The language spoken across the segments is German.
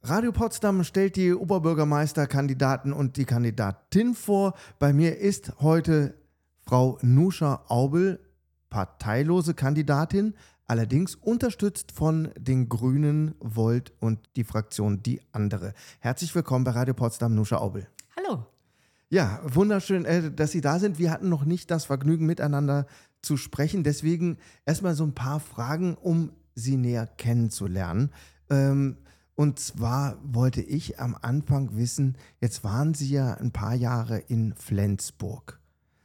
Radio Potsdam stellt die Oberbürgermeisterkandidaten und die Kandidatin vor. Bei mir ist heute Frau Nuscha Aubel, parteilose Kandidatin, allerdings unterstützt von den Grünen, Volt und die Fraktion Die Andere. Herzlich willkommen bei Radio Potsdam, Nuscha Aubel. Hallo. Ja, wunderschön, dass Sie da sind. Wir hatten noch nicht das Vergnügen, miteinander zu sprechen. Deswegen erstmal so ein paar Fragen, um Sie näher kennenzulernen. Und zwar wollte ich am Anfang wissen, jetzt waren Sie ja ein paar Jahre in Flensburg.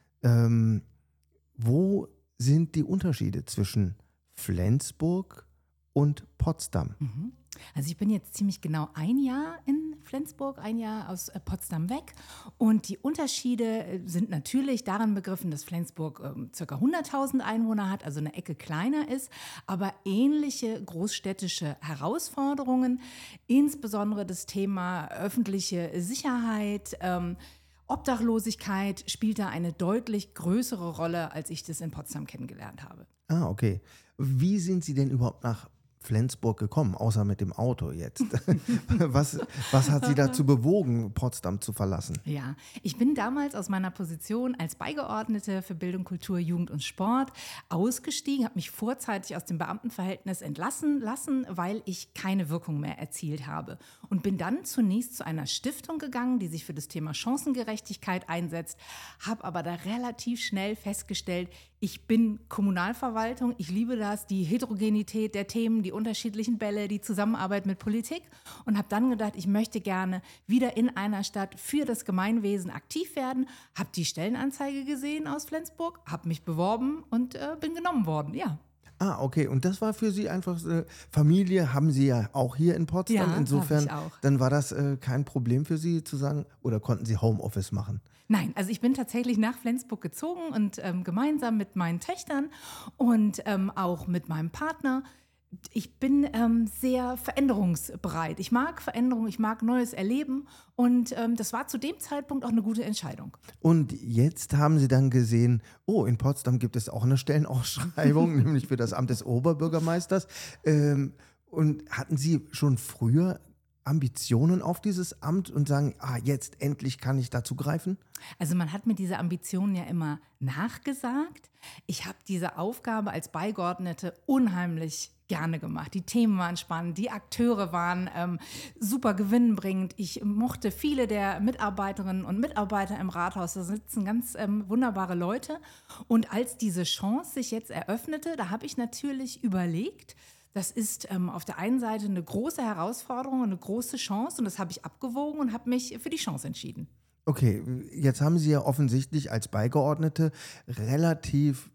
Wo sind die Unterschiede zwischen Flensburg und Potsdam? Also ich bin jetzt ziemlich genau ein Jahr in Flensburg, ein Jahr aus Potsdam weg. Und die Unterschiede sind natürlich daran begriffen, dass Flensburg ca. 100.000 Einwohner hat, also eine Ecke kleiner ist, aber ähnliche großstädtische Herausforderungen, insbesondere das Thema öffentliche Sicherheit, Obdachlosigkeit spielt da eine deutlich größere Rolle, als ich das in Potsdam kennengelernt habe. Ah, okay. Wie sind Sie denn überhaupt nach Flensburg gekommen, außer mit dem Auto jetzt? Was hat Sie dazu bewogen, Potsdam zu verlassen? Ja, ich bin damals aus meiner Position als Beigeordnete für Bildung, Kultur, Jugend und Sport ausgestiegen, habe mich vorzeitig aus dem Beamtenverhältnis entlassen lassen, weil ich keine Wirkung mehr erzielt habe. Und bin dann zunächst zu einer Stiftung gegangen, die sich für das Thema Chancengerechtigkeit einsetzt, habe aber da relativ schnell festgestellt, ich bin Kommunalverwaltung, ich liebe das, die Heterogenität der Themen, die unterschiedlichen Bälle, die Zusammenarbeit mit Politik und habe dann gedacht, ich möchte gerne wieder in einer Stadt für das Gemeinwesen aktiv werden, habe die Stellenanzeige gesehen aus Flensburg, habe mich beworben und bin genommen worden, ja. Ah, okay. Und das war für Sie einfach Familie, haben Sie ja auch hier in Potsdam. Ja, Insofern, habe ich auch. dann war das kein Problem für Sie zu sagen, oder konnten Sie Homeoffice machen? Nein, also ich bin tatsächlich nach Flensburg gezogen und gemeinsam mit meinen Töchtern und auch mit meinem Partner. Ich bin sehr veränderungsbereit. Ich mag Veränderung, ich mag Neues erleben und das war zu dem Zeitpunkt auch eine gute Entscheidung. Und jetzt haben Sie dann gesehen, oh, in Potsdam gibt es auch eine Stellenausschreibung, nämlich für das Amt des Oberbürgermeisters. Und hatten Sie schon früher Ambitionen auf dieses Amt und sagen, jetzt endlich kann ich dazu greifen? Also man hat mir diese Ambitionen ja immer nachgesagt. Ich habe diese Aufgabe als Beigeordnete unheimlich gerne gemacht. Die Themen waren spannend, die Akteure waren super gewinnbringend. Ich mochte viele der Mitarbeiterinnen und Mitarbeiter im Rathaus. Da sitzen ganz wunderbare Leute. Und als diese Chance sich jetzt eröffnete, da habe ich natürlich überlegt, das ist auf der einen Seite eine große Herausforderung, eine große Chance und das habe ich abgewogen und habe mich für die Chance entschieden. Okay, jetzt haben Sie ja offensichtlich als Beigeordnete relativ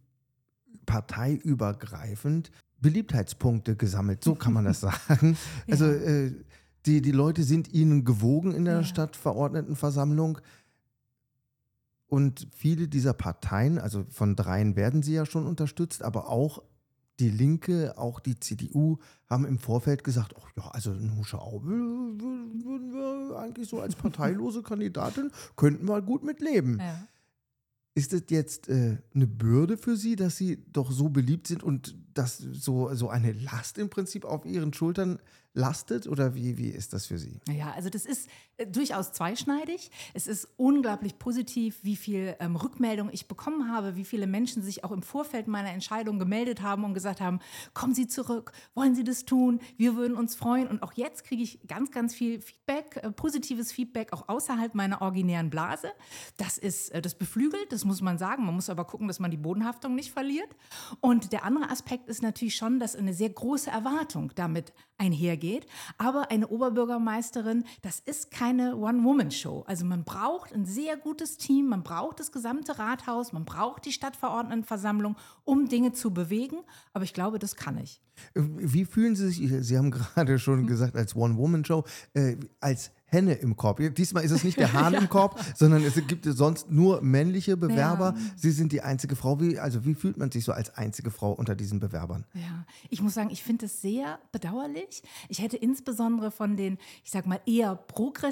parteiübergreifend Beliebtheitspunkte gesammelt, so kann man das sagen. Ja. Also die Leute sind Ihnen gewogen in der Ja. Stadtverordnetenversammlung und viele dieser Parteien, also von 3 werden sie ja schon unterstützt, aber auch die Linke, auch die CDU haben im Vorfeld gesagt, ach ja, also Nuscha Aubel würden wir eigentlich so als parteilose Kandidatin, könnten wir gut mitleben. Ja. Ist es jetzt eine Bürde für Sie, dass Sie doch so beliebt sind und dass so eine Last im Prinzip auf Ihren Schultern lastet? Oder wie ist das für Sie? Ja, also das ist durchaus zweischneidig. Es ist unglaublich positiv, wie viel Rückmeldung ich bekommen habe, wie viele Menschen sich auch im Vorfeld meiner Entscheidung gemeldet haben und gesagt haben, kommen Sie zurück, wollen Sie das tun? Wir würden uns freuen. Und auch jetzt kriege ich ganz, ganz viel Feedback, positives Feedback, auch außerhalb meiner originären Blase. Das beflügelt, das muss man sagen. Man muss aber gucken, dass man die Bodenhaftung nicht verliert. Und der andere Aspekt ist natürlich schon, dass eine sehr große Erwartung damit einhergeht. Aber eine Oberbürgermeisterin, das ist keine One-Woman-Show. Also man braucht ein sehr gutes Team, man braucht das gesamte Rathaus, man braucht die Stadtverordnetenversammlung, um Dinge zu bewegen. Aber ich glaube, das kann ich. Wie fühlen Sie sich, Sie haben gerade schon gesagt, als One-Woman-Show, als Henne im Korb? Diesmal ist es nicht der Hahn im Korb, sondern es gibt sonst nur männliche Bewerber. Ja. Sie sind die einzige Frau. Wie fühlt man sich so als einzige Frau unter diesen Bewerbern? Ja, ich muss sagen, ich finde es sehr bedauerlich. Ich hätte insbesondere von den, ich sag mal, eher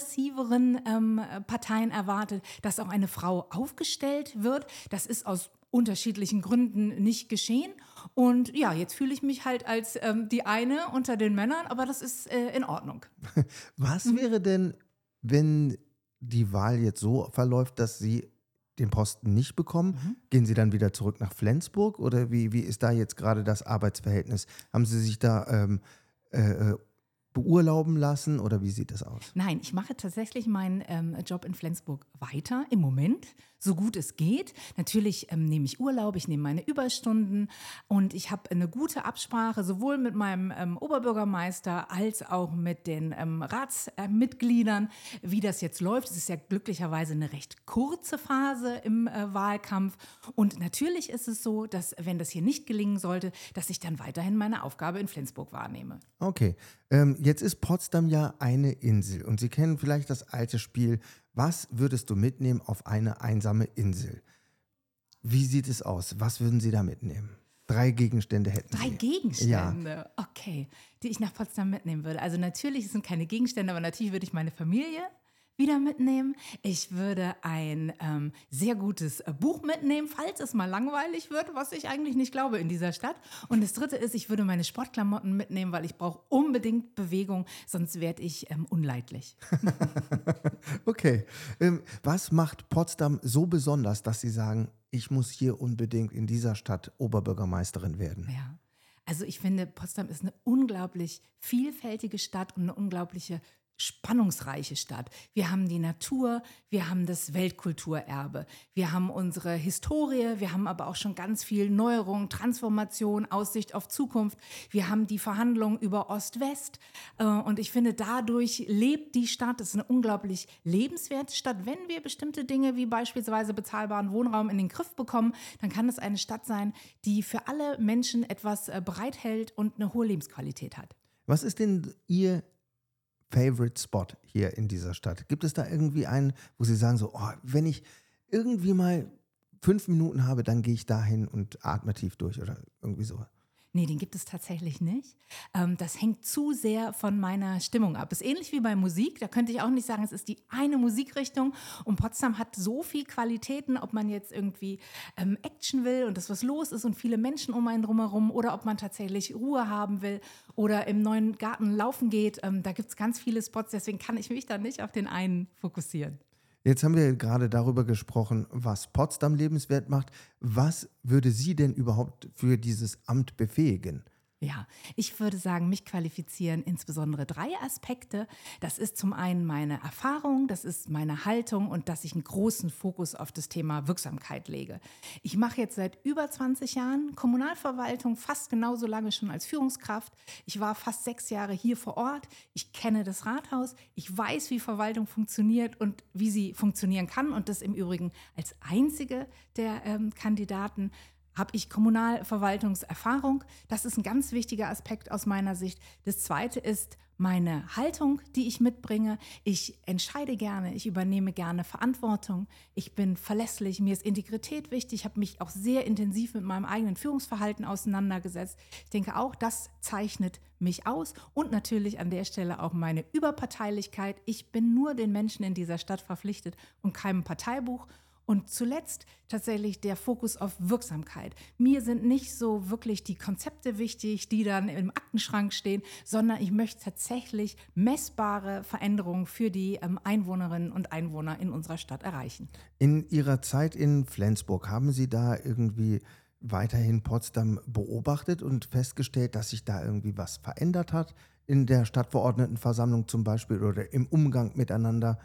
progressiveren Parteien erwartet, dass auch eine Frau aufgestellt wird. Das ist aus unterschiedlichen Gründen nicht geschehen. Und ja, jetzt fühle ich mich halt als die eine unter den Männern, aber das ist in Ordnung. Was wäre denn, wenn die Wahl jetzt so verläuft, dass Sie den Posten nicht bekommen? Gehen Sie dann wieder zurück nach Flensburg oder wie ist da jetzt gerade das Arbeitsverhältnis? Haben Sie sich da äh, beurlauben lassen oder wie sieht das aus? Nein, ich mache tatsächlich meinen Job in Flensburg weiter im Moment, so gut es geht. Natürlich nehme ich Urlaub, ich nehme meine Überstunden und ich habe eine gute Absprache sowohl mit meinem Oberbürgermeister als auch mit den Ratsmitgliedern, wie das jetzt läuft. Es ist ja glücklicherweise eine recht kurze Phase im Wahlkampf und natürlich ist es so, dass wenn das hier nicht gelingen sollte, dass ich dann weiterhin meine Aufgabe in Flensburg wahrnehme. Okay, jetzt ist Potsdam ja eine Insel und Sie kennen vielleicht das alte Spiel, was würdest du mitnehmen auf eine einsame Insel? Wie sieht es aus? Was würden Sie da mitnehmen? 3 Gegenstände hätten Drei Sie. Gegenstände, okay, die ich nach Potsdam mitnehmen würde. Also natürlich, es sind keine Gegenstände, aber natürlich würde ich meine Familie wieder mitnehmen. Ich würde ein sehr gutes Buch mitnehmen, falls es mal langweilig wird, was ich eigentlich nicht glaube in dieser Stadt. Und das Dritte ist, ich würde meine Sportklamotten mitnehmen, weil ich brauche unbedingt Bewegung, sonst werde ich unleidlich. Okay, was macht Potsdam so besonders, dass Sie sagen, ich muss hier unbedingt in dieser Stadt Oberbürgermeisterin werden? Ja, also ich finde, Potsdam ist eine unglaublich vielfältige Stadt und eine unglaubliche spannungsreiche Stadt. Wir haben die Natur, wir haben das Weltkulturerbe, wir haben unsere Historie, wir haben aber auch schon ganz viel Neuerung, Transformation, Aussicht auf Zukunft. Wir haben die Verhandlungen über Ost-West und ich finde, dadurch lebt die Stadt. Es ist eine unglaublich lebenswerte Stadt. Wenn wir bestimmte Dinge wie beispielsweise bezahlbaren Wohnraum in den Griff bekommen, dann kann es eine Stadt sein, die für alle Menschen etwas bereithält und eine hohe Lebensqualität hat. Was ist denn Ihr Favorite Spot hier in dieser Stadt? Gibt es da irgendwie einen, wo Sie sagen so, oh, wenn ich irgendwie mal 5 Minuten habe, dann gehe ich dahin und atme tief durch oder irgendwie so? Nee, den gibt es tatsächlich nicht. Das hängt zu sehr von meiner Stimmung ab. Ist ähnlich wie bei Musik. Da könnte ich auch nicht sagen, es ist die eine Musikrichtung. Und Potsdam hat so viel Qualitäten, ob man jetzt irgendwie Action will und dass was los ist und viele Menschen um einen drumherum oder ob man tatsächlich Ruhe haben will oder im neuen Garten laufen geht. Da gibt es ganz viele Spots, deswegen kann ich mich da nicht auf den einen fokussieren. Jetzt haben wir gerade darüber gesprochen, was Potsdam lebenswert macht. Was würde Sie denn überhaupt für dieses Amt befähigen? Ja, ich würde sagen, mich qualifizieren insbesondere 3 Aspekte. Das ist zum einen meine Erfahrung, das ist meine Haltung und dass ich einen großen Fokus auf das Thema Wirksamkeit lege. Ich mache jetzt seit über 20 Jahren Kommunalverwaltung, fast genauso lange schon als Führungskraft. Ich war fast 6 Jahre hier vor Ort. Ich kenne das Rathaus. Ich weiß, wie Verwaltung funktioniert und wie sie funktionieren kann. Und das im Übrigen als einzige der Kandidaten habe ich Kommunalverwaltungserfahrung. Das ist ein ganz wichtiger Aspekt aus meiner Sicht. Das Zweite ist meine Haltung, die ich mitbringe. Ich entscheide gerne, ich übernehme gerne Verantwortung. Ich bin verlässlich, mir ist Integrität wichtig. Ich habe mich auch sehr intensiv mit meinem eigenen Führungsverhalten auseinandergesetzt. Ich denke auch, das zeichnet mich aus. Und natürlich an der Stelle auch meine Überparteilichkeit. Ich bin nur den Menschen in dieser Stadt verpflichtet und keinem Parteibuch. Und zuletzt tatsächlich der Fokus auf Wirksamkeit. Mir sind nicht so wirklich die Konzepte wichtig, die dann im Aktenschrank stehen, sondern ich möchte tatsächlich messbare Veränderungen für die Einwohnerinnen und Einwohner in unserer Stadt erreichen. In Ihrer Zeit in Flensburg, haben Sie da irgendwie weiterhin Potsdam beobachtet und festgestellt, dass sich da irgendwie was verändert hat? In der Stadtverordnetenversammlung zum Beispiel oder im Umgang miteinander?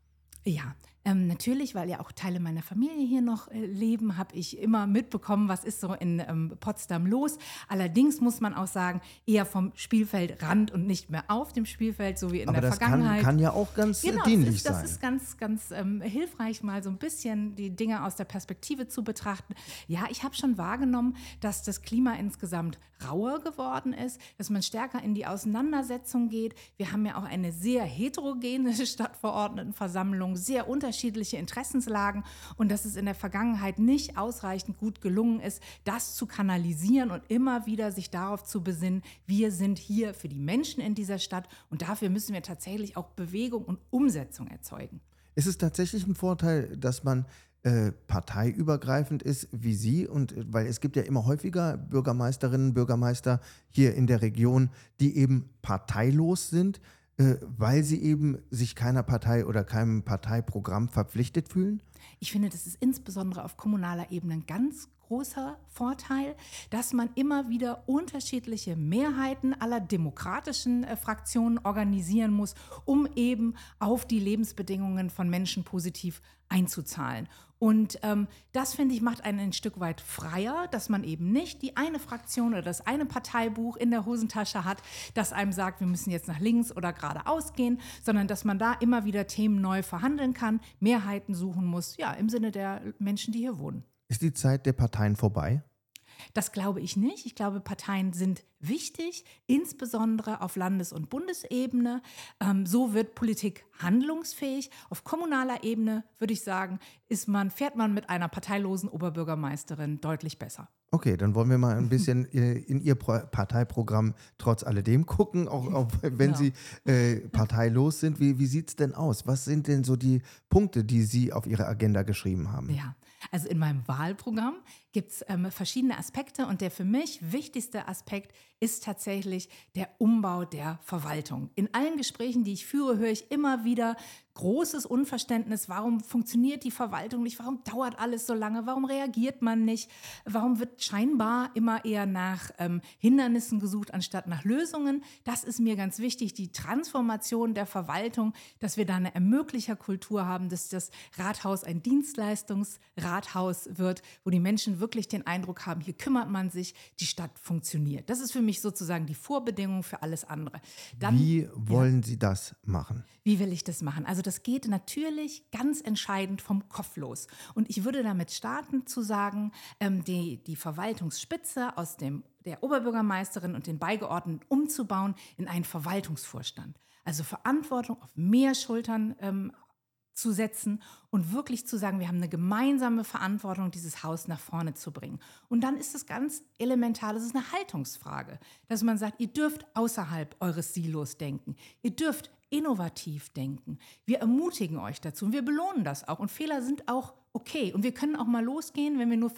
Ja, natürlich, weil ja auch Teile meiner Familie hier noch leben, habe ich immer mitbekommen, was ist so in Potsdam los. Allerdings muss man auch sagen, eher vom Spielfeldrand und nicht mehr auf dem Spielfeld, so wie in Aber der das Vergangenheit. kann ja auch ganz Genau, dienlich das sein. ist ganz hilfreich, mal so ein bisschen die Dinge aus der Perspektive zu betrachten. Ja, ich habe schon wahrgenommen, dass das Klima insgesamt rauer geworden ist, dass man stärker in die Auseinandersetzung geht. Wir haben ja auch eine sehr heterogene Stadtverordnetenversammlung, sehr unterschiedliche Interessenslagen und dass es in der Vergangenheit nicht ausreichend gut gelungen ist, das zu kanalisieren und immer wieder sich darauf zu besinnen, wir sind hier für die Menschen in dieser Stadt und dafür müssen wir tatsächlich auch Bewegung und Umsetzung erzeugen. Ist es tatsächlich ein Vorteil, dass man parteiübergreifend ist wie Sie und weil es gibt ja immer häufiger Bürgermeisterinnen, Bürgermeister hier in der Region, die eben parteilos sind, weil sie eben sich keiner Partei oder keinem Parteiprogramm verpflichtet fühlen? Ich finde, das ist insbesondere auf kommunaler Ebene ein ganz großer Vorteil, dass man immer wieder unterschiedliche Mehrheiten aller demokratischen Fraktionen organisieren muss, um eben auf die Lebensbedingungen von Menschen positiv einzuzahlen. Und das, finde ich, macht einen ein Stück weit freier, dass man eben nicht die eine Fraktion oder das eine Parteibuch in der Hosentasche hat, das einem sagt, wir müssen jetzt nach links oder geradeaus gehen, sondern dass man da immer wieder Themen neu verhandeln kann, Mehrheiten suchen muss, ja, im Sinne der Menschen, die hier wohnen. Ist die Zeit der Parteien vorbei? Das glaube ich nicht. Ich glaube, Parteien sind wichtig, insbesondere auf Landes- und Bundesebene. So wird Politik handlungsfähig. Auf kommunaler Ebene, würde ich sagen, fährt man mit einer parteilosen Oberbürgermeisterin deutlich besser. Okay, dann wollen wir mal ein bisschen in Ihr Parteiprogramm trotz alledem gucken, auch wenn Ja. Sie parteilos sind. Wie sieht es denn aus? Was sind denn so die Punkte, die Sie auf Ihre Agenda geschrieben haben? Ja, also in meinem Wahlprogramm gibt es verschiedene Aspekte und der für mich wichtigste Aspekt ist tatsächlich der Umbau der Verwaltung. In allen Gesprächen, die ich führe, höre ich immer wieder großes Unverständnis. Warum funktioniert die Verwaltung nicht? Warum dauert alles so lange? Warum reagiert man nicht? Warum wird scheinbar immer eher nach Hindernissen gesucht, anstatt nach Lösungen? Das ist mir ganz wichtig, die Transformation der Verwaltung, dass wir da eine Ermöglicherkultur haben, dass das Rathaus ein Dienstleistungsrathaus wird, wo die Menschen wirklich den Eindruck haben, hier kümmert man sich, die Stadt funktioniert. Das ist für mich sozusagen die Vorbedingung für alles andere. Dann, Wie wollen Sie das machen? wie will ich das machen? Also das geht natürlich ganz entscheidend vom Kopf los. Und ich würde damit starten zu sagen, die Verwaltungsspitze aus der Oberbürgermeisterin und den Beigeordneten umzubauen in einen Verwaltungsvorstand. Also Verantwortung auf mehr Schultern zu setzen und wirklich zu sagen, wir haben eine gemeinsame Verantwortung, dieses Haus nach vorne zu bringen. Und dann ist es ganz elementar, das ist eine Haltungsfrage, dass man sagt, ihr dürft außerhalb eures Silos denken, ihr dürft innovativ denken. Wir ermutigen euch dazu und wir belohnen das auch. Und Fehler sind auch okay. Und wir können auch mal losgehen, wenn wir nur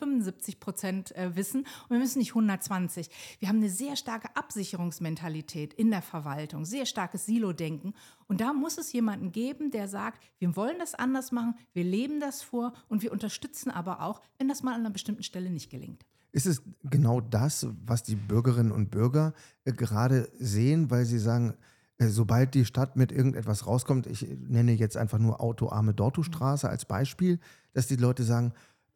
75% wissen und wir müssen nicht 120. Wir haben eine sehr starke Absicherungsmentalität in der Verwaltung, sehr starkes Silo-Denken. Und da muss es jemanden geben, der sagt, wir wollen das anders machen, wir leben das vor und wir unterstützen aber auch, wenn das mal an einer bestimmten Stelle nicht gelingt. Ist es genau das, was die Bürgerinnen und Bürger gerade sehen, weil sie sagen, sobald die Stadt mit irgendetwas rauskommt, ich nenne jetzt einfach nur autoarme Dortustraße als Beispiel, dass die Leute sagen,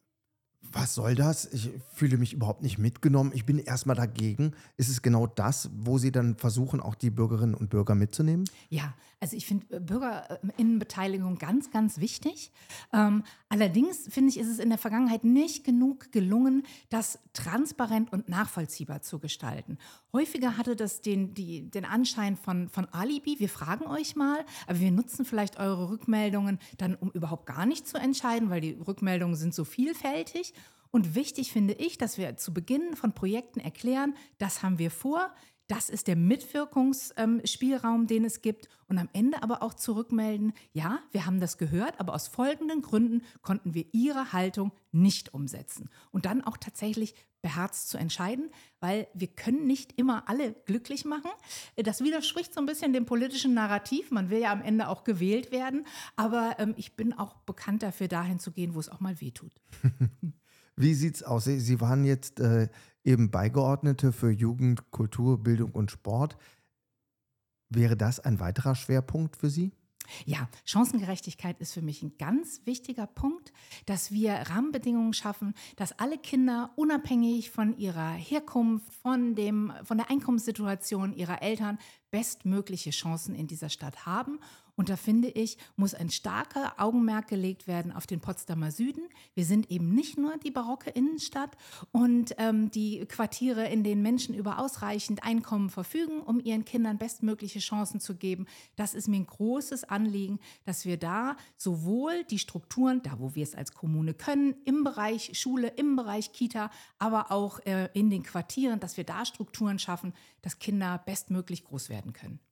was soll das? Ich fühle mich überhaupt nicht mitgenommen. Ich bin erstmal dagegen. Ist es genau das, wo Sie dann versuchen, auch die Bürgerinnen und Bürger mitzunehmen? Ja, also ich finde Bürgerinnenbeteiligung ganz, ganz wichtig. Allerdings finde ich, ist es in der Vergangenheit nicht genug gelungen, das transparent und nachvollziehbar zu gestalten. Häufiger hatte das den Anschein von Alibi. Wir fragen euch mal, aber wir nutzen vielleicht eure Rückmeldungen dann, um überhaupt gar nicht zu entscheiden, weil die Rückmeldungen sind so vielfältig. Und wichtig finde ich, dass wir zu Beginn von Projekten erklären, das haben wir vor, das ist der Mitwirkungsspielraum, den es gibt. Und am Ende aber auch zurückmelden, ja, wir haben das gehört, aber aus folgenden Gründen konnten wir Ihre Haltung nicht umsetzen. Und dann auch tatsächlich beherzt zu entscheiden, weil wir können nicht immer alle glücklich machen. Das widerspricht so ein bisschen dem politischen Narrativ. Man will ja am Ende auch gewählt werden. Aber ich bin auch bekannt dafür, dahin zu gehen, wo es auch mal wehtut. Wie sieht's aus? Sie waren jetzt eben Beigeordnete für Jugend, Kultur, Bildung und Sport. Wäre das ein weiterer Schwerpunkt für Sie? Ja, Chancengerechtigkeit ist für mich ein ganz wichtiger Punkt, dass wir Rahmenbedingungen schaffen, dass alle Kinder unabhängig von ihrer Herkunft, von der Einkommenssituation ihrer Eltern bestmögliche Chancen in dieser Stadt haben. Und da finde ich, muss ein starker Augenmerk gelegt werden auf den Potsdamer Süden. Wir sind eben nicht nur die barocke Innenstadt und die Quartiere, in denen Menschen über ausreichend Einkommen verfügen, um ihren Kindern bestmögliche Chancen zu geben. Das ist mir ein großes Anliegen, dass wir da sowohl die Strukturen, da wo wir es als Kommune können, im Bereich Schule, im Bereich Kita, aber auch in den Quartieren, dass wir da Strukturen schaffen, dass Kinder bestmöglich groß werden können.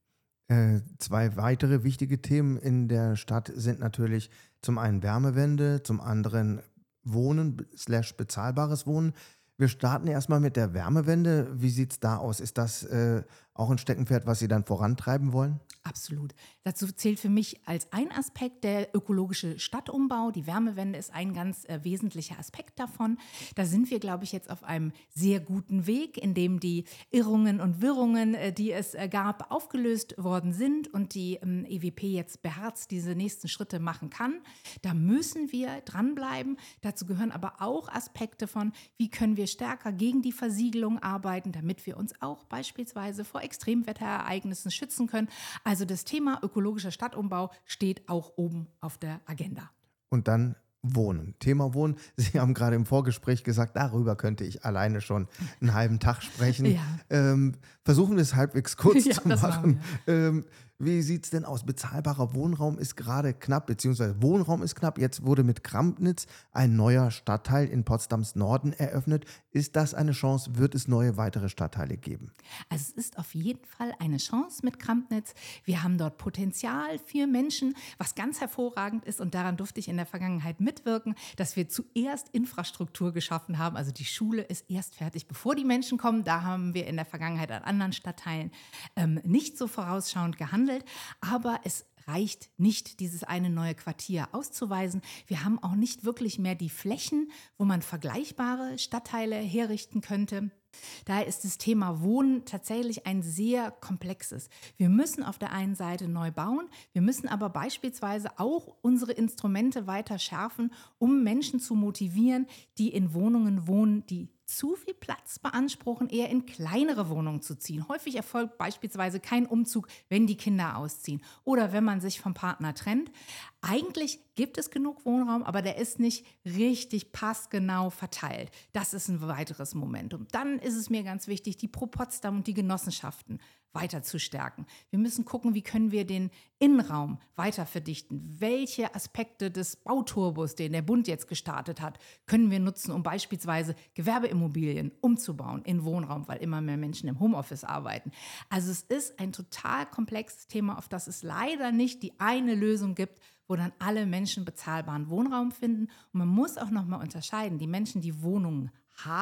Zwei weitere wichtige Themen in der Stadt sind natürlich zum einen Wärmewende, zum anderen Wohnen slash bezahlbares Wohnen. Wir starten erstmal mit der Wärmewende. Wie sieht es da aus? Ist das auch ein Steckenpferd, was Sie dann vorantreiben wollen? Absolut. Dazu zählt für mich als ein Aspekt der ökologische Stadtumbau. Die Wärmewende ist ein ganz wesentlicher Aspekt davon. Da sind wir, glaube ich, jetzt auf einem sehr guten Weg, in dem die Irrungen und Wirrungen, die es gab, aufgelöst worden sind und die EWP jetzt beherzt diese nächsten Schritte machen kann. Da müssen wir dranbleiben. Dazu gehören aber auch Aspekte von, wie können wir stärker gegen die Versiegelung arbeiten, damit wir uns auch beispielsweise vor Extremwetterereignissen schützen können. Also das Thema ökologischer Stadtumbau steht auch oben auf der Agenda. Und dann Wohnen. Thema Wohnen. Sie haben gerade im Vorgespräch gesagt, darüber könnte ich alleine schon einen halben Tag sprechen. Ja. Versuchen wir es halbwegs kurz Ja, zu das machen. machen Wie sieht es denn aus? Bezahlbarer Wohnraum ist gerade knapp, beziehungsweise Wohnraum ist knapp. Jetzt wurde mit Krampnitz ein neuer Stadtteil in Potsdams Norden eröffnet. Ist das eine Chance? Wird es neue weitere Stadtteile geben? Also es ist auf jeden Fall eine Chance mit Krampnitz. Wir haben dort Potenzial für Menschen, was ganz hervorragend ist und daran durfte ich in der Vergangenheit mitwirken, dass wir zuerst Infrastruktur geschaffen haben. Also die Schule ist erst fertig, bevor die Menschen kommen. Da haben wir in der Vergangenheit an anderen Stadtteilen nicht so vorausschauend gehandelt. Aber es reicht nicht, dieses eine neue Quartier auszuweisen. Wir haben auch nicht wirklich mehr die Flächen, wo man vergleichbare Stadtteile herrichten könnte. Daher ist das Thema Wohnen tatsächlich ein sehr komplexes. Wir müssen auf der einen Seite neu bauen, wir müssen aber beispielsweise auch unsere Instrumente weiter schärfen, um Menschen zu motivieren, die in Wohnungen wohnen, die zu viel Platz beanspruchen, eher in kleinere Wohnungen zu ziehen. Häufig erfolgt beispielsweise kein Umzug, wenn die Kinder ausziehen oder wenn man sich vom Partner trennt. Eigentlich gibt es genug Wohnraum, aber der ist nicht richtig passgenau verteilt. Das ist ein weiteres Momentum. Dann ist es mir ganz wichtig, die Pro Potsdam und die Genossenschaften weiter zu stärken. Wir müssen gucken, wie können wir den Innenraum weiter verdichten. Welche Aspekte des Bauturbos, den der Bund jetzt gestartet hat, können wir nutzen, um beispielsweise Gewerbeimmobilien umzubauen in Wohnraum, weil immer mehr Menschen im Homeoffice arbeiten. Also es ist ein total komplexes Thema, auf das es leider nicht die eine Lösung gibt, wo dann alle Menschen bezahlbaren Wohnraum finden. Und man muss auch noch mal unterscheiden, die Menschen, die Wohnungen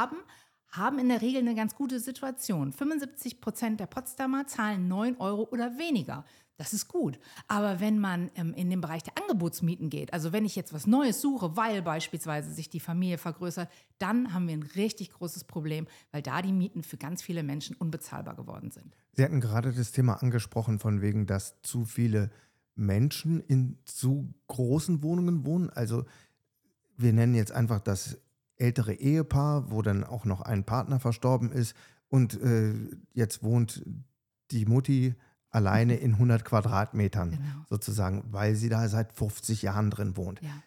haben in der Regel eine ganz gute Situation. 75% der Potsdamer zahlen 9 Euro oder weniger. Das ist gut. Aber wenn man in den Bereich der Angebotsmieten geht, also wenn ich jetzt was Neues suche, weil beispielsweise sich die Familie vergrößert, dann haben wir ein richtig großes Problem, weil da die Mieten für ganz viele Menschen unbezahlbar geworden sind. Sie hatten gerade das Thema angesprochen, von wegen, dass zu viele Menschen in zu großen Wohnungen wohnen. Also wir nennen jetzt einfach das ältere Ehepaar, wo dann auch noch ein Partner verstorben ist und jetzt wohnt die Mutti alleine in 100 Quadratmetern Genau. sozusagen, weil sie da seit 50 Jahren drin wohnt. Ja.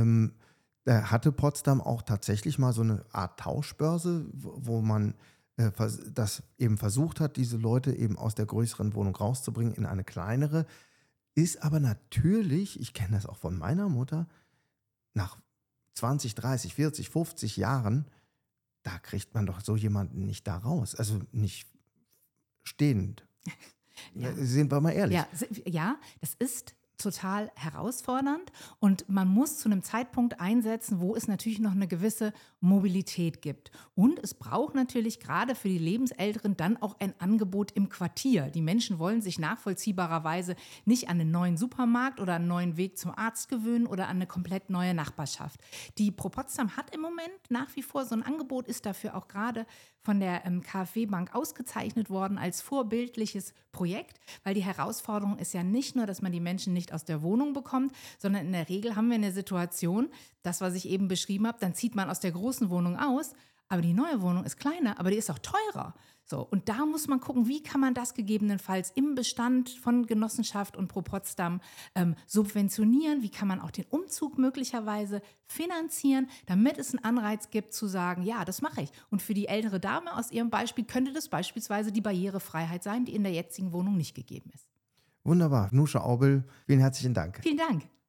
Da hatte Potsdam auch tatsächlich mal so eine Art Tauschbörse, wo man das eben versucht hat, diese Leute eben aus der größeren Wohnung rauszubringen in eine kleinere. Ist aber natürlich, ich kenne das auch von meiner Mutter, nach 20, 30, 40, 50 Jahren, da kriegt man doch so jemanden nicht da raus. Also nicht stehend. Ja. Sind wir mal ehrlich. Ja, das ist total herausfordernd und man muss zu einem Zeitpunkt einsetzen, wo es natürlich noch eine gewisse Mobilität gibt. Und es braucht natürlich gerade für die Lebensälteren dann auch ein Angebot im Quartier. Die Menschen wollen sich nachvollziehbarerweise nicht an einen neuen Supermarkt oder einen neuen Weg zum Arzt gewöhnen oder an eine komplett neue Nachbarschaft. Die Pro Potsdam hat im Moment nach wie vor so ein Angebot, ist dafür auch gerade von der KfW Bank ausgezeichnet worden als vorbildliches Projekt, weil die Herausforderung ist ja nicht nur, dass man die Menschen nicht aus der Wohnung bekommt, sondern in der Regel haben wir eine Situation, das, was ich eben beschrieben habe, dann zieht man aus der großen Wohnung aus, aber die neue Wohnung ist kleiner, aber die ist auch teurer. So, und da muss man gucken, wie kann man das gegebenenfalls im Bestand von Genossenschaft und Pro Potsdam subventionieren, wie kann man auch den Umzug möglicherweise finanzieren, damit es einen Anreiz gibt zu sagen, ja, das mache ich. Und für die ältere Dame aus ihrem Beispiel könnte das beispielsweise die Barrierefreiheit sein, die in der jetzigen Wohnung nicht gegeben ist. Wunderbar. Nuscha Aubel, vielen herzlichen Dank. Vielen Dank.